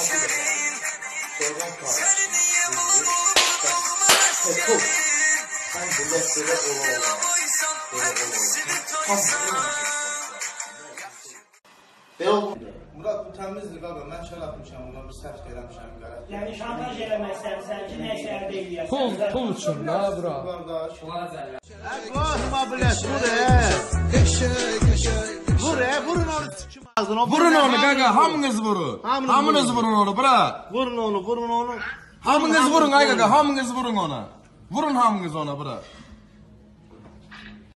Sorgan Petrol. Sen bilekleri ola. Murat bu təmizdir qaba. Mən şəl atmışam, buna bir səhv eləmişəm qələt. Yəni şantaj eləməksən, sən ki, nə işə əldə eləyəsən. Pul üçün da bura. Qardaş. Vurma bilet, vurun onu sikim ağzına. Vurun onu qaqa, hamınız vurun. Hamınız vurun onu, bura. Vurun onu. Hamınız vurun ay qaqa, hamınız vurun ona. Vurun hamınız ona, bura.